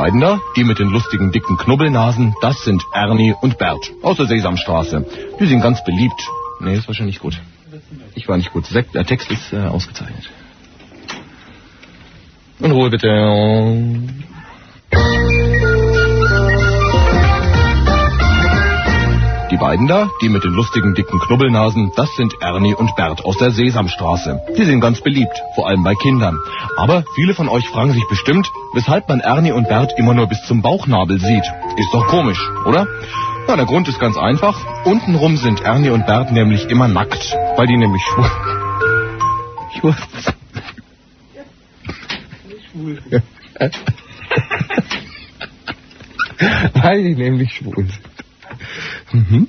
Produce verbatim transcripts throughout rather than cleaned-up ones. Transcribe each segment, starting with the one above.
beiden da, die mit den lustigen dicken Knubbelnasen, das sind Ernie und Bert aus der Sesamstraße. Die sind ganz beliebt. Nee, das war schon nicht gut. Ich war nicht gut. Der Text ist äh, ausgezeichnet. In Ruhe bitte. Die beiden da, die mit den lustigen dicken Knubbelnasen, das sind Ernie und Bert aus der Sesamstraße. Die sind ganz beliebt, vor allem bei Kindern. Aber viele von euch fragen sich bestimmt, weshalb man Ernie und Bert immer nur bis zum Bauchnabel sieht. Ist doch komisch, oder? Na, der Grund ist ganz einfach. Untenrum sind Ernie und Bert nämlich immer nackt, weil die nämlich schwul... Schwul... schwul. Weil die nämlich schwul sind. Mhm.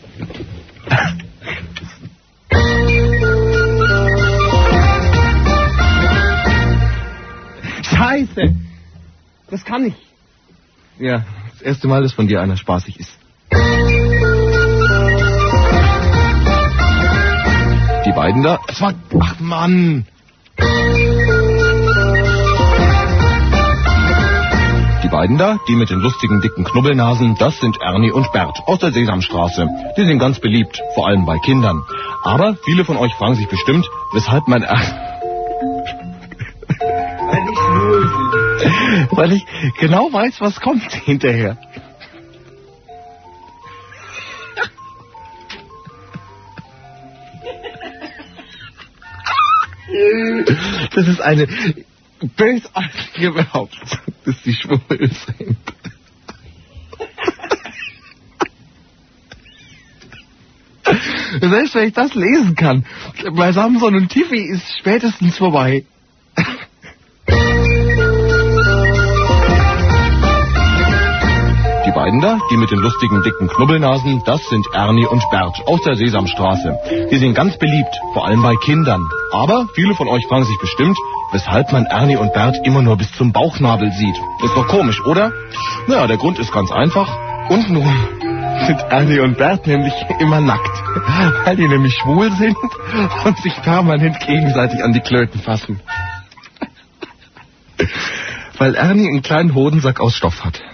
Scheiße! Das kann ich. Ja, das erste Mal, dass von dir einer spaßig ist. Die beiden da... Es war... Ach, Mann! Die beiden da, die mit den lustigen dicken Knubbelnasen, das sind Ernie und Bert aus der Sesamstraße. Die sind ganz beliebt, vor allem bei Kindern. Aber viele von euch fragen sich bestimmt, weshalb mein Er... Weil ich schwul bin. Weil ich genau weiß, was kommt hinterher. Das ist eine bösartige Behauptung, dass die schwul sind. Selbst wenn ich das lesen kann, bei Samson und Tiffy ist spätestens vorbei. Die beiden da, die mit den lustigen dicken Knubbelnasen, das sind Ernie und Bert aus der Sesamstraße. Die sind ganz beliebt, vor allem bei Kindern. Aber viele von euch fragen sich bestimmt, weshalb man Ernie und Bert immer nur bis zum Bauchnabel sieht. Ist doch komisch, oder? Naja, der Grund ist ganz einfach. Untenrum sind Ernie und Bert nämlich immer nackt, weil die nämlich schwul sind und sich permanent gegenseitig an die Klöten fassen. Weil Ernie einen kleinen Hodensack aus Stoff hat.